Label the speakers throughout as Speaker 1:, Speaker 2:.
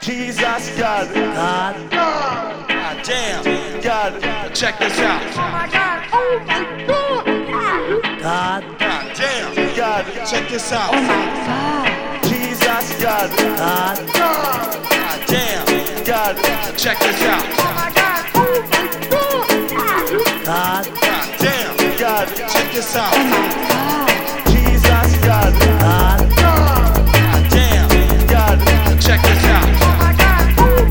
Speaker 1: Jesus, God, God damn, God, check this out. Oh my God, oh my God, God damn, God, check this out. Oh my God, Jesus, God, God damn, God, check this out. Oh my God, oh my God damn, God, check this out. Oh my God, Jesus, God, God damn, God, check this out. Oh my God, oh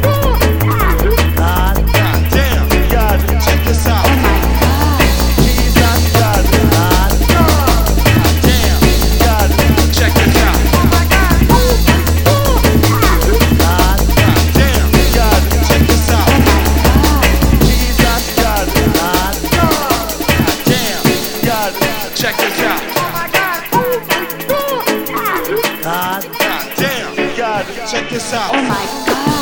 Speaker 1: God damn, God, check this out. Oh my God, Jesus, God, damn, God, check this out. Oh my God, damn, God, check this out. Oh my God, Jesus, God, damn, God, check this out. Oh my God, God damn, God, check this out. Oh my God.